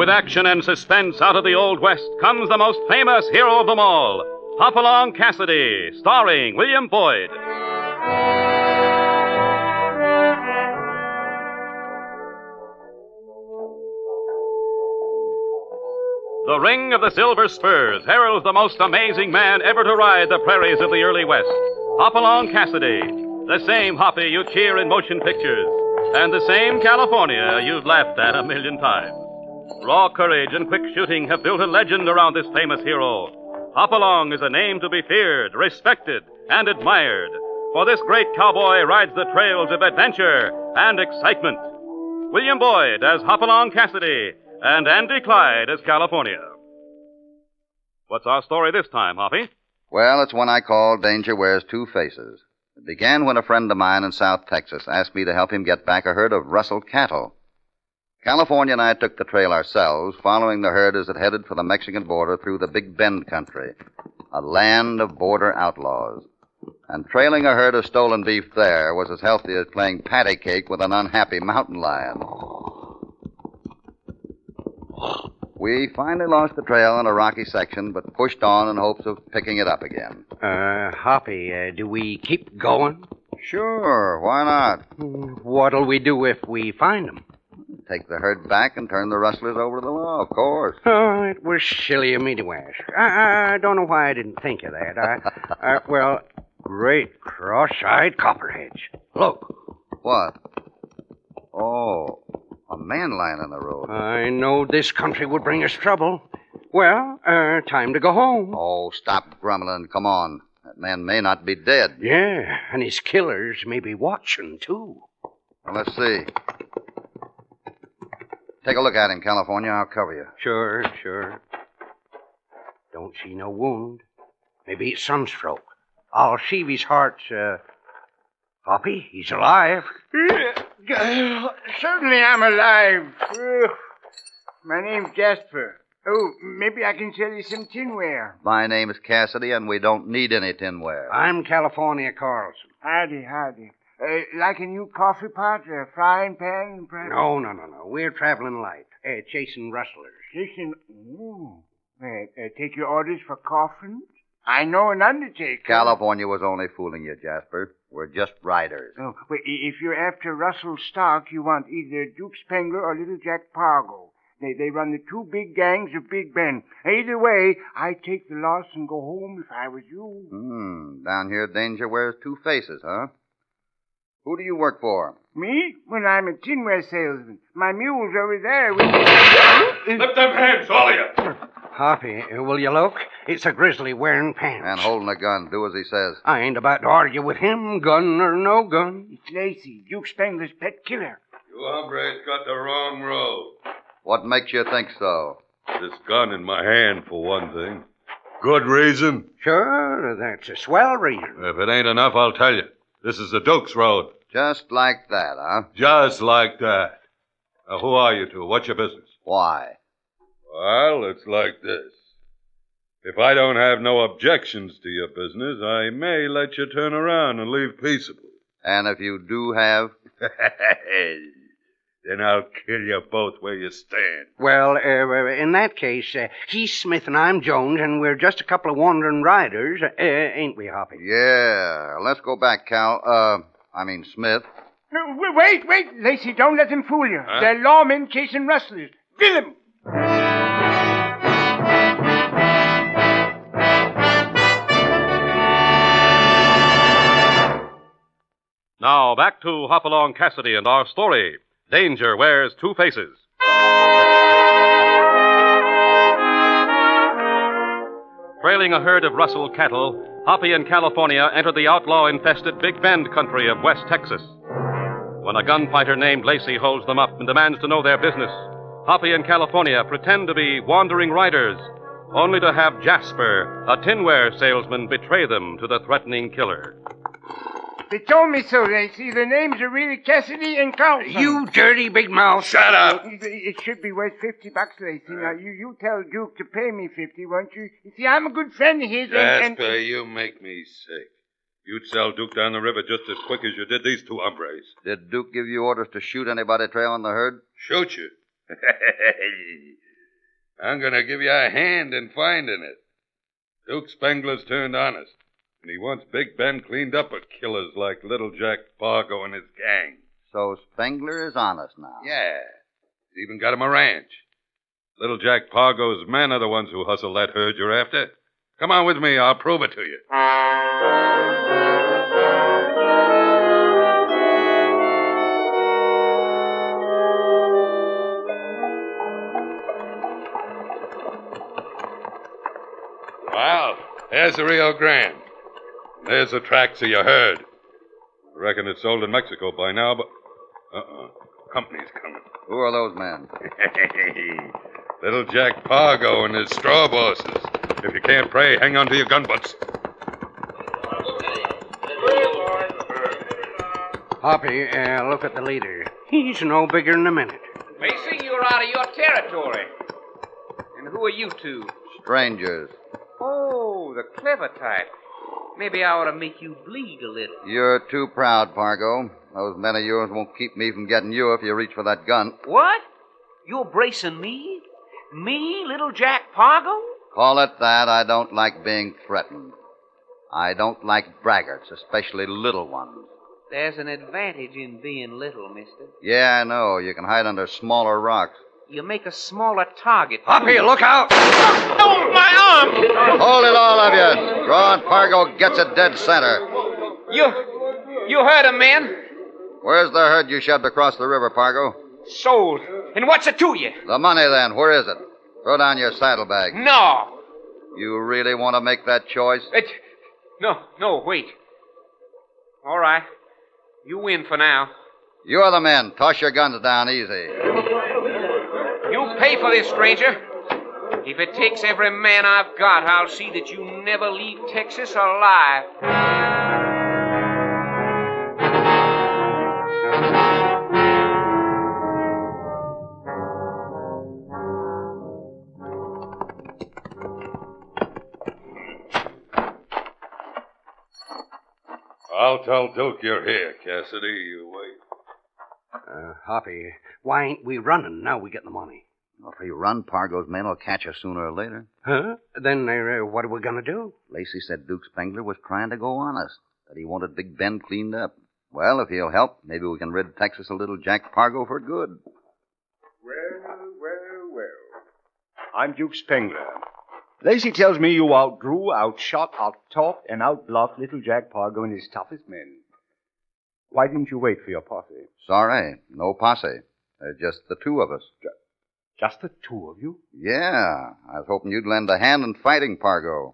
action and suspense out of the Old West comes the most famous hero of them all, Hopalong Cassidy, starring William Boyd. The ring of the silver spurs heralds the most amazing man ever to ride the prairies of the early West, Hopalong Cassidy, the same Hoppy you cheer in motion pictures, and the same California you've laughed at a million times. Raw courage and quick shooting have built a legend around this famous hero. Hopalong is a name to be feared, respected, and admired, for this great cowboy rides the trails of adventure and excitement. William Boyd as Hopalong Cassidy, and Andy Clyde as California. What's our story this time, Hoppy? Well, it's one I call Danger Wears Two Faces. It began when a friend of mine in South Texas asked me to help him get back a herd of rustled cattle. California and I took the trail ourselves, following the herd as it headed for the Mexican border through the Big Bend country, a land of border outlaws. And trailing a herd of stolen beef there was as healthy as playing patty cake with an unhappy mountain lion. We finally lost the trail in a rocky section, but pushed on in hopes of picking it up again. Hoppy, do we keep going? Sure, why not? What'll we do if we find them? Take the herd back and turn the rustlers over to the law, of course. Oh, it was silly of me to ask. I don't know why I didn't think of that. Well, great cross-eyed copperheads. Look. What? Oh, a man lying on the road. I know this country would bring us trouble. Well, time to go home. Oh, stop grumbling. Come on. That man may not be dead. Yeah, and his killers may be watching, too. Well, let's see. Take a look at him, California. I'll cover you. Sure. Don't see no wound. Maybe it's sunstroke. I'll see if his heart's, Hoppy, he's alive. Certainly I'm alive. My name's Jasper. Oh, maybe I can sell you some tinware. My name is Cassidy, and we don't need any tinware. I'm California Carlson. Howdy. Like a new coffee pot, a frying pan, and perhaps... No. We're traveling light, chasing rustlers. Chasing... take your orders for coffins? I know an undertaker. California was only fooling you, Jasper. We're just riders. Oh, well, if you're after Russell stock, you want either Duke Spengler or Little Jack Pargo. They run the two big gangs of Big Bend. Either way, I'd take the loss and go home if I was you. Down here, Danger Wears Two Faces, huh? Who do you work for? Me? Well, I'm a tinware salesman. My mule's over there with... Lift them hands, all of you! Hoppy, will you look? It's a grizzly wearing pants. And holding a gun. Do as he says. I ain't about to argue with him, gun or no gun. It's Lacey, Duke Spengler's pet killer. You hombres got the wrong road. What makes you think so? This gun in my hand, for one thing. Good reason? Sure, that's a swell reason. If it ain't enough, I'll tell you. This is the Duke's road. Just like that, huh? Just like that. Now, who are you two? What's your business? Why? Well, it's like this. If I don't have no objections to your business, I may let you turn around and leave peaceable. And if you do have? Then I'll kill you both where you stand. Well, in that case, he's Smith and I'm Jones, and we're just a couple of wandering riders, ain't we, Hoppy? Yeah. Let's go back, Smith. Wait, Lacey, don't let them fool you. Huh? They're lawmen chasing rustlers. Kill them! Now, back to Hopalong Cassidy and our story, Danger Wears Two Faces. Trailing a herd of rustled cattle, Hoppy and California entered the outlaw-infested Big Bend country of West Texas. When a gunfighter named Lacey holds them up and demands to know their business, Hoppy and California pretend to be wandering riders, only to have Jasper, a tinware salesman, betray them to the threatening killer. They told me so, Lacey. Their names are really Cassidy and Carlson. You dirty big mouth. Shut up! It should be worth $50, Lacey. Now, you tell Duke to pay me 50, won't you? You see, I'm a good friend of his. Jasper, you make me sick. You'd sell Duke down the river just as quick as you did these two hombres. Did Duke give you orders to shoot anybody trailing the herd? Shoot you? I'm going to give you a hand in finding it. Duke Spengler's turned honest, and he wants Big Ben cleaned up of killers like Little Jack Pargo and his gang. So Spengler is honest now. Yeah. He's even got him a ranch. Little Jack Pargo's men are the ones who hustle that herd you're after. Come on with me. I'll prove it to you. Well, there's the Rio Grande. There's the tracks of your herd. I reckon it's sold in Mexico by now, but... Company's coming. Who are those men? Little Jack Pargo and his straw bosses. If you can't pray, hang on to your gun butts. Hoppy, look at the leader. He's no bigger than a minute. Macy, you're out of your territory. And who are you two? Strangers. Oh, the clever type. Maybe I ought to make you bleed a little. You're too proud, Pargo. Those men of yours won't keep me from getting you if you reach for that gun. What? You're bracing me? Me, Little Jack Pargo? Call it that. I don't like being threatened. I don't like braggarts, especially little ones. There's an advantage in being little, mister. Yeah, I know. You can hide under smaller rocks. You make a smaller target. Hoppy, look out! Oh, my arm! Hold it, all of you. Draw and Pargo gets it dead center. You heard him, man. Where's the herd you shoved across the river, Pargo? Sold. And what's it to you? The money, then. Where is it? Throw down your saddlebag. No. You really want to make that choice? No, wait. All right. You win for now. You're the men. Toss your guns down easy. You pay for this, stranger. If it takes every man I've got, I'll see that you never leave Texas alive. I'll tell Duke you're here, Cassidy. You wait. Hoppy, why ain't we running now we get the money? Well, if we run, Pargo's men will catch us sooner or later. Huh? Then what are we going to do? Lacey said Duke Spengler was trying to go honest, that he wanted Big Ben cleaned up. Well, if he'll help, maybe we can rid Texas of Little Jack Pargo for good. Well. I'm Duke Spengler. Lacey tells me you outdrew, outshot, outtalked, and outbluffed Little Jack Pargo and his toughest men. Why didn't you wait for your posse? Sorry, no posse. There's just the two of us. Just the two of you? Yeah, I was hoping you'd lend a hand in fighting Pargo.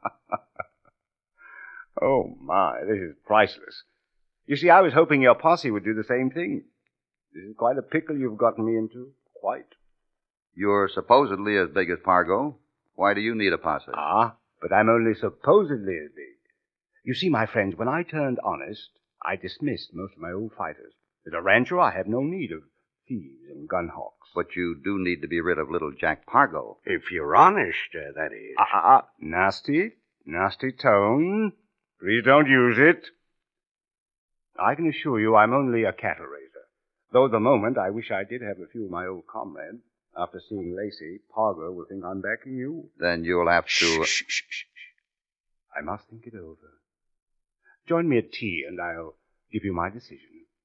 Oh, my, this is priceless. You see, I was hoping your posse would do the same thing. This is quite a pickle you've gotten me into. Quite. You're supposedly as big as Pargo. Why do you need a posse? But I'm only supposedly as big. You see, my friends, when I turned honest, I dismissed most of my old fighters. As a rancher, I have no need of thieves and gun hawks. But you do need to be rid of Little Jack Pargo. If you're honest, that is. Nasty tone. Please don't use it. I can assure you I'm only a cattle raiser. Though at the moment I wish I did have a few of my old comrades. After seeing Lacey, Pargo will think I'm backing you. Then you'll have to... Shh. I must think it over. Join me at tea and I'll give you my decision.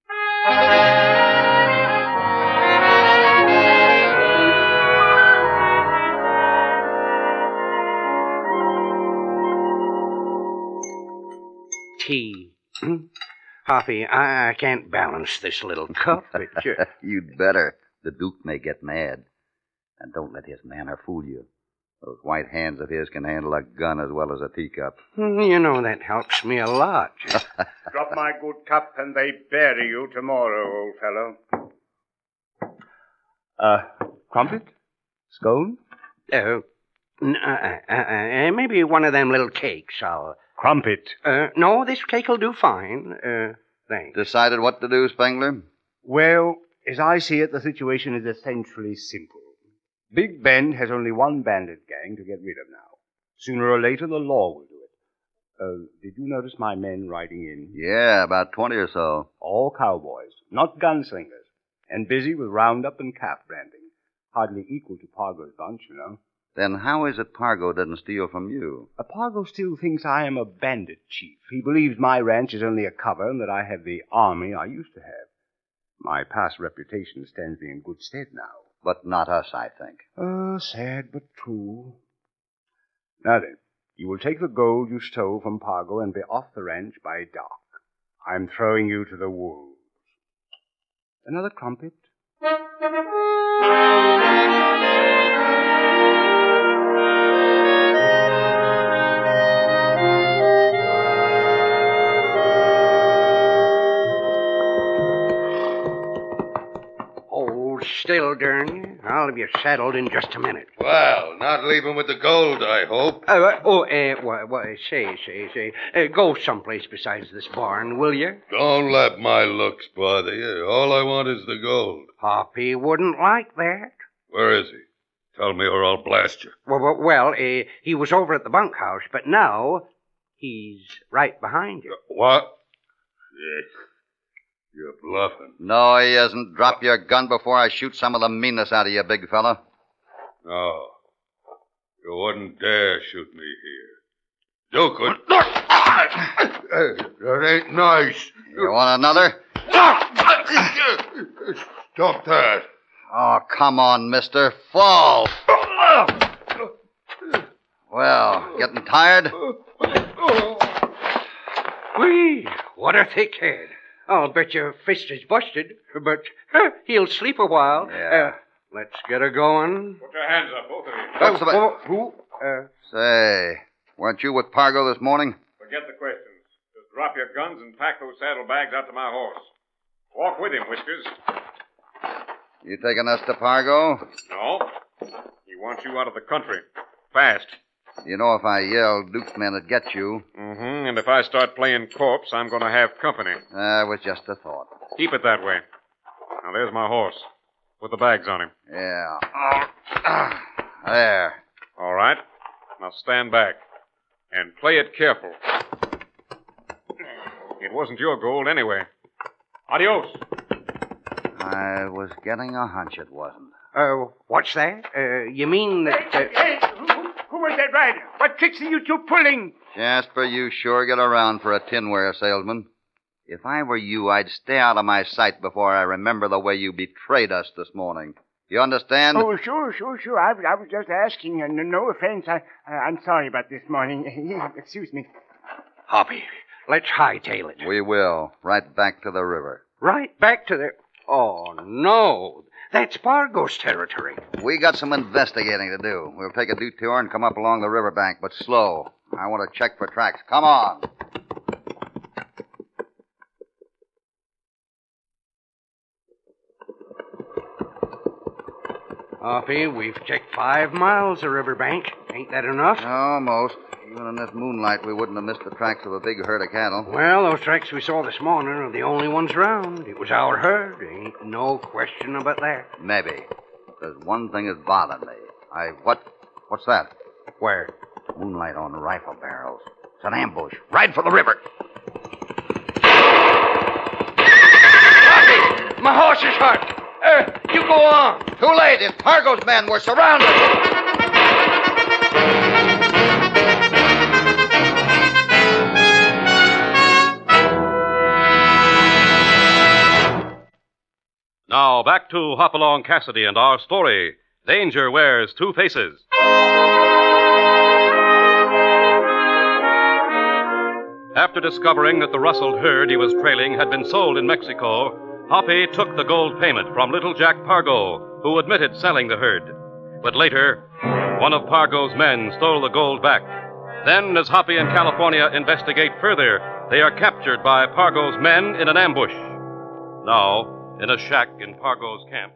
Tea. Hoppy, I can't balance this little cup. You'd better. The Duke may get mad. And don't let his manner fool you. Those white hands of his can handle a gun as well as a teacup. You know, that helps me a lot. Drop my good cup and they bury you tomorrow, old fellow. Crumpet? Scone? Maybe one of them little cakes. Crumpet. No, this cake'll do fine. Thanks. Decided what to do, Spengler? Well, as I see it, the situation is essentially simple. Big Ben has only one bandit gang to get rid of now. Sooner or later, the law will do it. Did you notice my men riding in? Yeah, about 20 or so. All cowboys, not gunslingers, and busy with roundup and calf branding. hardly equal to Pargo's bunch, you know. Then how is it Pargo didn't steal from you? Pargo still thinks I am a bandit chief. He believes my ranch is only a cover and that I have the army I used to have. My past reputation stands me in good stead now. But not us, I think. Sad but true. Now then, you will take the gold you stole from Pargo and be off the ranch by dark. I'm throwing you to the wolves. Another crumpet? Hold still, darn you. I'll have you saddled in just a minute. Well, not leaving with the gold, I hope. Say. Go someplace besides this barn, will you? Don't let my looks bother you. All I want is the gold. Hoppy wouldn't like that. Where is he? Tell me or I'll blast you. Well, he was over at the bunkhouse, but now he's right behind you. What? Yes. You're bluffing. No, he isn't. Drop your gun before I shoot some of the meanness out of you, big fella. No. You wouldn't dare shoot me here. You could. That ain't nice. You want another? Stop that. Oh, come on, mister. Fall. Well, getting tired? Whee! What a thick head. I'll bet your fist is busted, but he'll sleep a while. Yeah. Let's get her going. Put your hands up, both of you. What's Say, weren't you with Pargo this morning? Forget the questions. Just drop your guns and pack those saddlebags out to my horse. Walk with him, Whiskers. You taking us to Pargo? No. He wants you out of the country. Fast. You know if I yelled, Duke's men would get you. Mm-hmm. And if I start playing corpse, I'm going to have company. It was just a thought. Keep it that way. Now, there's my horse. With the bags on him. Yeah. There. All right. Now stand back. And play it careful. It wasn't your gold anyway. Adios. I was getting a hunch it wasn't. What's that? You mean that... Hey, who was that rider? What tricks are you two pulling? Jasper, you sure get around for a tinware salesman. If I were you, I'd stay out of my sight before I remember the way you betrayed us this morning. You understand? Oh, sure. I was just asking. No offense. I'm sorry about this morning. Excuse me. Hoppy, let's hightail it. We will. Right back to the river. Right back to the... Oh, no. That's Pargo's territory. We got some investigating to do. We'll take a detour and come up along the riverbank, but slow. I want to check for tracks. Come on. Hoppy, we've checked 5 miles of riverbank. Ain't that enough? Almost. Even in this moonlight, we wouldn't have missed the tracks of a big herd of cattle. Well, those tracks we saw this morning are the only ones around. It was our herd. Ain't no question about that. Maybe. There's one thing that's bothering me. What's that? Where? Moonlight on rifle barrels. It's an ambush. Right for the river. Hoppy, my horse is hurt. You go on. Too late. It's Pargo's men. We're surrounded. Now, back to Hopalong Cassidy and our story, Danger Wears Two Faces. After discovering that the rustled herd he was trailing had been sold in Mexico, Hoppy took the gold payment from little Jack Pargo, who admitted selling the herd. But later, one of Pargo's men stole the gold back. Then, as Hoppy and California investigate further, they are captured by Pargo's men in an ambush. Now, in a shack in Pargo's camp.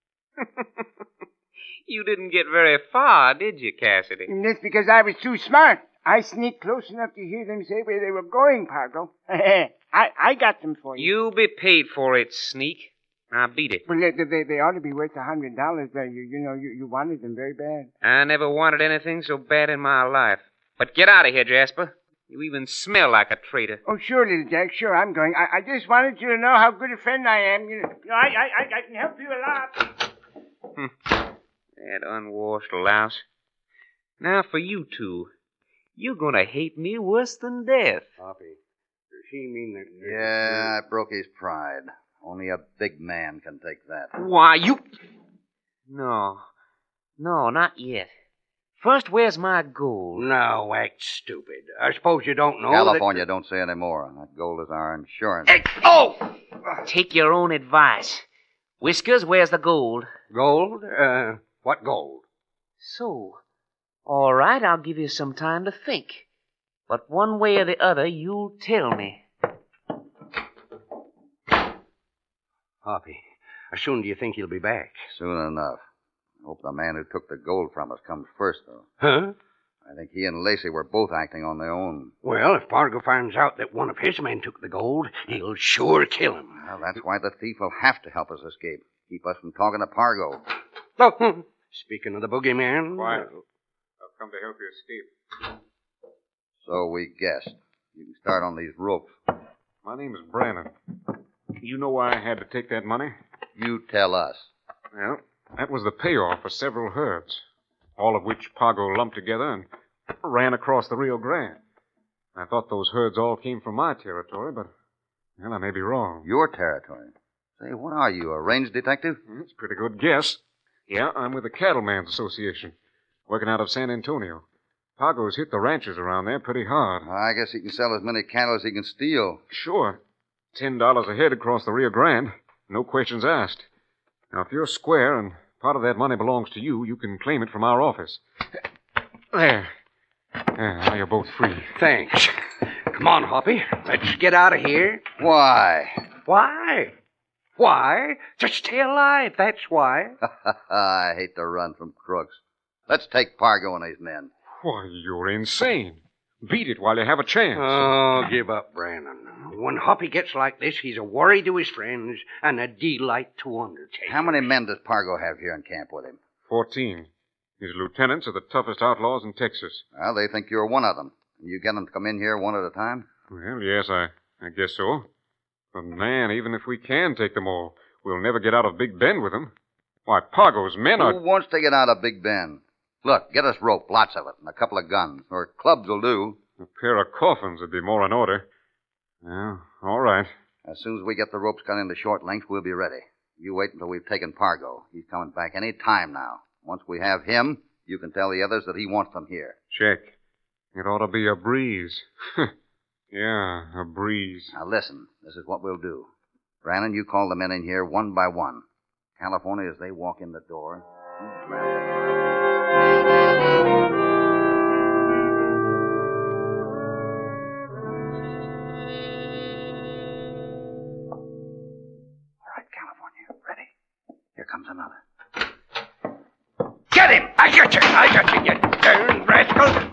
You didn't get very far, did you, Cassidy? And that's because I was too smart. I sneaked close enough to hear them say where they were going, Pargo. I got them for you. You'll be paid for it, sneak. Now beat it. Well, they ought to be worth $100. You wanted them very bad. I never wanted anything so bad in my life. But get out of here, Jasper. You even smell like a traitor. Oh, sure, little Jack. Sure, I'm going. I just wanted you to know how good a friend I am. I can help you a lot. That unwashed louse. Now for you two. You're gonna hate me worse than death. Hoppy, does she mean that... Yeah, I broke his pride. Only a big man can take that. Why, you... No, not yet. First, where's my gold? No, act stupid. I suppose you don't know California, don't say any more. That gold is our insurance. Oh! Take your own advice. Whiskers, where's the gold? Gold? What gold? So, all right, I'll give you some time to think. But one way or the other, you'll tell me. Hoppy, how soon do you think he'll be back? Soon enough. I hope the man who took the gold from us comes first, though. Huh? I think he and Lacey were both acting on their own. Well, if Pargo finds out that one of his men took the gold, he'll sure kill him. Well, that's why the thief will have to help us escape. Keep us from talking to Pargo. Oh, speaking of the boogeyman... Quiet. I've come to help you escape. So we guessed. You can start on these ropes. My name is Brannon. You know why I had to take that money? You tell us. Well, that was the payoff for several herds, all of which Pargo lumped together and ran across the Rio Grande. I thought those herds all came from my territory, but, well, I may be wrong. Your territory? Say, what are you, a range detective? It's a pretty good guess. Yeah, I'm with the Cattlemen's Association, working out of San Antonio. Pargo's hit the ranchers around there pretty hard. I guess he can sell as many cattle as he can steal. Sure. $10 a head across the Rio Grande. No questions asked. Now, if you're square and part of that money belongs to you, you can claim it from our office. There. Now you're both free. Thanks. Come on, Hoppy. Let's get out of here. Why? Why? Why? To stay alive, that's why. I hate to run from crooks. Let's take Pargo and his men. Why, you're insane. Beat it while you have a chance. Oh, give up, Brannon. When Hoppy gets like this, he's a worry to his friends and a delight to undertakers. How many men does Pargo have here in camp with him? 14. His lieutenants are the toughest outlaws in Texas. Well, they think you're one of them. You get them to come in here one at a time? Well, yes, I guess so. But, man, even if we can take them all, we'll never get out of Big Bend with them. Why, Pargo's men are... Who wants to get out of Big Bend? Look, get us rope, lots of it, and a couple of guns. Or clubs will do. A pair of coffins would be more in order. Well, all right. As soon as we get the ropes cut into short lengths, we'll be ready. You wait until we've taken Pargo. He's coming back any time now. Once we have him, you can tell the others that he wants them here. Check. It ought to be a breeze. Yeah, a breeze. Now listen, this is what we'll do. Brannon, you call the men in here one by one. California, as they walk in the door, you grab them. All right, California, ready? Here comes another. Get him! I got you, you darn rascal!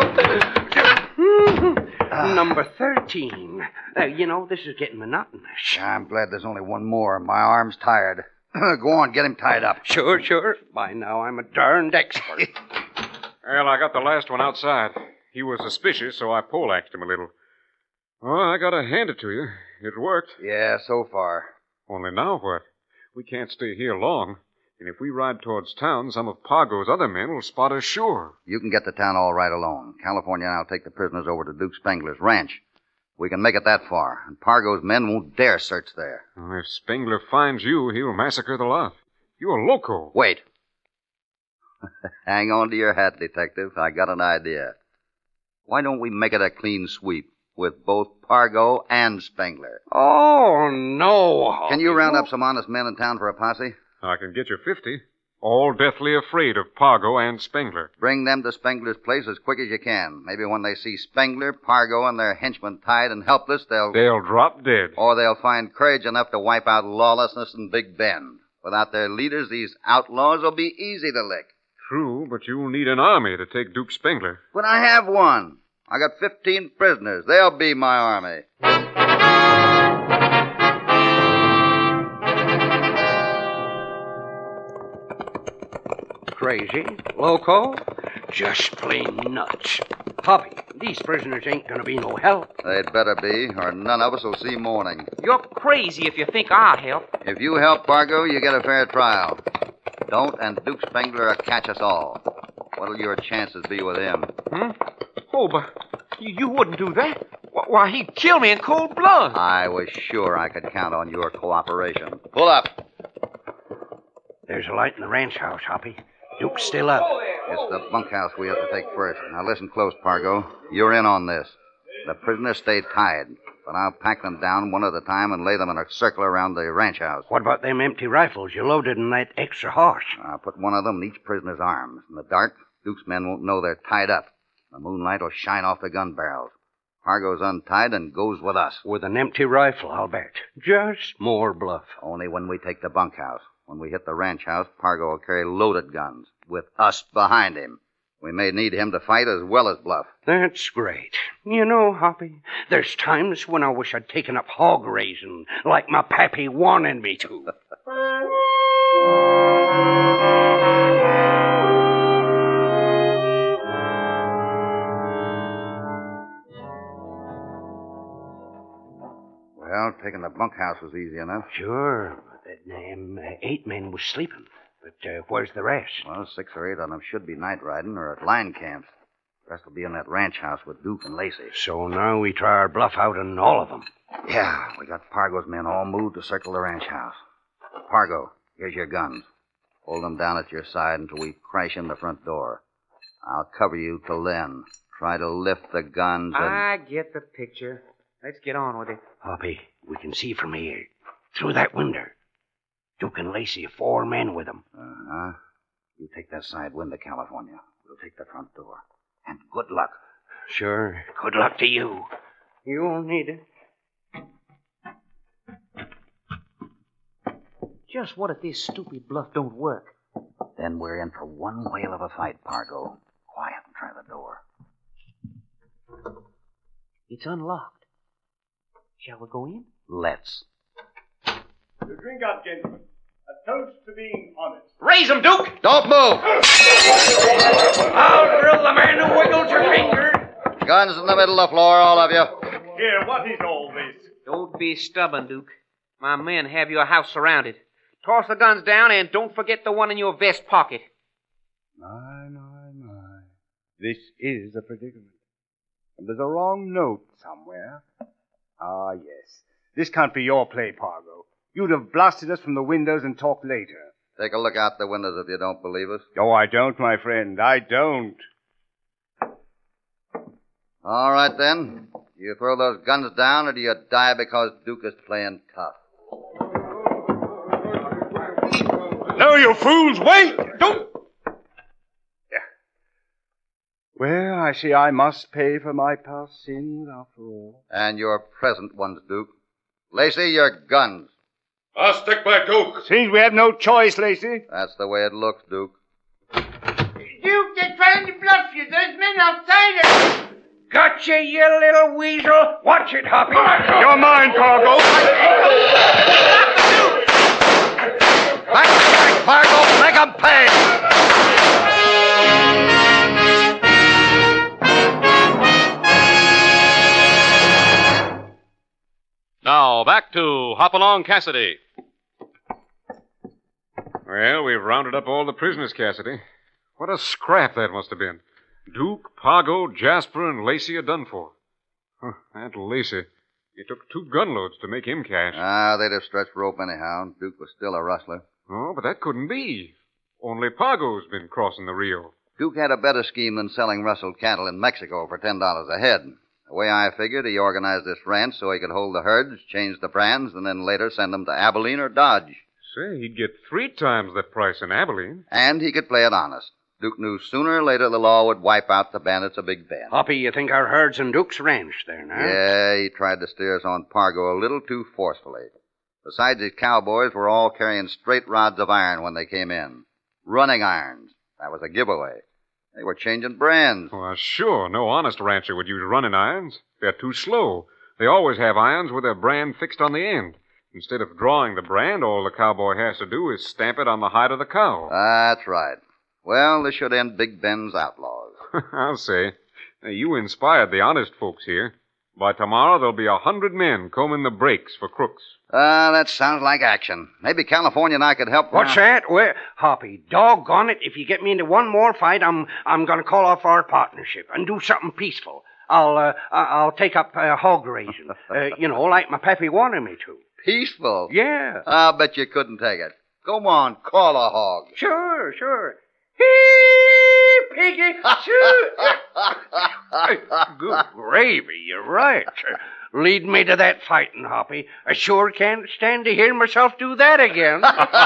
Number 13. You know, this is getting monotonous. I'm glad there's only one more. My arm's tired. Go on, get him tied up. Sure. By now, I'm a darned expert. Well, I got the last one outside. He was suspicious, so I poleaxed him a little. Well, I gotta hand it to you. It worked. Yeah, so far. Only now what? We can't stay here long. And if we ride towards town, some of Pargo's other men will spot us sure. You can get to town all right alone. California and I'll take the prisoners over to Duke Spengler's ranch. We can make it that far, and Pargo's men won't dare search there. Well, if Spengler finds you, he'll massacre the lot. You're loco. Wait. Hang on to your hat, Detective. I got an idea. Why don't we make it a clean sweep with both Pargo and Spengler? Oh, no. Can you round up some honest men in town for a posse? I can get you 50. All deathly afraid of Pargo and Spengler. Bring them to Spengler's place as quick as you can. Maybe when they see Spengler, Pargo, and their henchmen tied and helpless, they'll drop dead. Or they'll find courage enough to wipe out lawlessness in Big Bend. Without their leaders, these outlaws will be easy to lick. True, but you'll need an army to take Duke Spengler. But I have one. I got 15 prisoners. They'll be my army. Crazy? Loco? Just plain nuts. Hoppy, these prisoners ain't gonna be no help. They'd better be, or none of us will see morning. You're crazy if you think I'll help. If you help Pargo, you get a fair trial. don't, and Duke Spengler will catch us all. What'll your chances be with him? Oh, but you wouldn't do that. Why, he'd kill me in cold blood. I was sure I could count on your cooperation. Pull up. There's a light in the ranch house, Hoppy. Duke's still up. It's the bunkhouse we have to take first. Now listen close, Pargo. You're in on this. The prisoners stay tied, but I'll pack them down one at a time and lay them in a circle around the ranch house. What about them empty rifles you loaded in that extra horse? I'll put one of them in each prisoner's arms. In the dark, Duke's men won't know they're tied up. The moonlight will shine off the gun barrels. Pargo's untied and goes with us. With an empty rifle, I'll bet. Just more bluff. Only when we take the bunkhouse. When we hit the ranch house, Pargo will carry loaded guns, with us behind him. We may need him to fight as well as bluff. That's great. You know, Hoppy, there's times when I wish I'd taken up hog raising, like my pappy wanted me to. Well, taking the bunkhouse was easy enough. Sure, but them 8 men was sleeping. But where's the rest? Well, 6 or 8 of them should be night riding or at line camps. The rest will be in that ranch house with Duke and Lacey. So now we try our bluff out on all of them. Yeah, we got Pargo's men all moved to circle the ranch house. Pargo, here's your guns. Hold them down at your side until we crash in the front door. I'll cover you till then. Try to lift the guns and... I get the picture. Let's get on with it. Hoppy, we can see from here. Through that window. Duke and Lacey, 4 men with them. Uh-huh. You take that side window, California. We'll take the front door. And good luck. Sure. Good luck to you. You'll need it. Just what if this stupid bluff don't work? Then we're in for one whale of a fight, Pargo. Quiet and try the door. It's unlocked. Shall we go in? Let's. To drink up, gentlemen. A toast to being honest. Raise 'em, Duke! Don't move! I'll drill the man who wiggles your finger. Guns in the middle of the floor, all of you. Here, what is all this? Don't be stubborn, Duke. My men have your house surrounded. Toss the guns down and don't forget the one in your vest pocket. My. This is a predicament. And there's a wrong note somewhere. Ah, yes. This can't be your play, Pargo. You'd have blasted us from the windows and talked later. Take a look out the windows if you don't believe us. Oh, I don't, my friend. I don't. All right, then. Do you throw those guns down, or do you die because Duke is playing tough? No, you fools! Wait! Don't! Well, I see I must pay for my past sins after all. And your present ones, Duke. Lacey, your guns. I'll stick by Duke. Seems we have no choice, Lacey. That's the way it looks, Duke. Duke, they're trying to bluff you. There's men outside us. Gotcha, you little weasel. Watch it, Hoppy. You're mine, Pargo. Back, Pargo. Make 'em pay. Now, back to Hopalong Cassidy. Well, we've rounded up all the prisoners, Cassidy. What a scrap that must have been. Duke, Pargo, Jasper, and Lacey are done for. That Lacey. It took 2 gunloads to make him cash. They'd have stretched rope anyhow. Duke was still a rustler. Oh, but that couldn't be. Only Pargo's been crossing the Rio. Duke had a better scheme than selling rustled cattle in Mexico for $10 a head. The way I figured, he organized this ranch so he could hold the herds, change the brands, and then later send them to Abilene or Dodge. Say, he'd get 3 times that price in Abilene. And he could play it honest. Duke knew sooner or later the law would wipe out the bandits of Big Bend. Hoppy, you think our herd's in Duke's ranch there now? Yeah, he tried to steer us on Pargo a little too forcefully. Besides, his cowboys were all carrying straight rods of iron when they came in. Running irons. That was a giveaway. They were changing brands. Well, sure, no honest rancher would use running irons. They're too slow. They always have irons with their brand fixed on the end. Instead of drawing the brand, all the cowboy has to do is stamp it on the hide of the cow. That's right. Well, this should end Big Ben's outlaws. I'll say. You inspired the honest folks here. By tomorrow, there'll be 100 men combing the breaks for crooks. That sounds like action. Maybe California and I could help. What's that? Well, Hoppy, doggone it. If you get me into one more fight, I'm going to call off our partnership and do something peaceful. I'll take up hog raising. Like my pappy wanted me to. Peaceful? Yeah. I'll bet you couldn't take it. Come on, call a hog. Sure. Hee, piggy, shoot. Good gravy, you're right. Lead me to that fighting, Hoppy. I sure can't stand to hear myself do that again.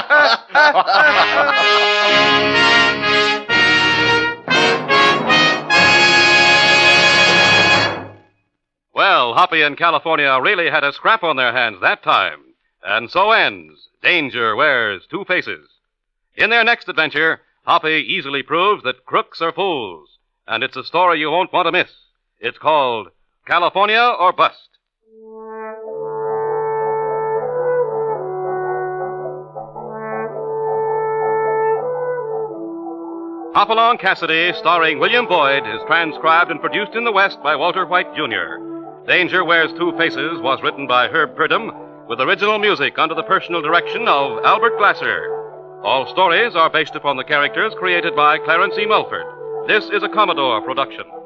Well, Hoppy and California really had a scrap on their hands that time. And so ends Danger Wears Two Faces. In their next adventure, Hoppy easily proves that crooks are fools. And it's a story you won't want to miss. It's called California or Bust. Hopalong Cassidy, starring William Boyd, is transcribed and produced in the West by Walter White, Jr. Danger Wears Two Faces was written by Herb Purdom, with original music under the personal direction of Albert Glasser. All stories are based upon the characters created by Clarence E. Mulford. This is a Commodore production.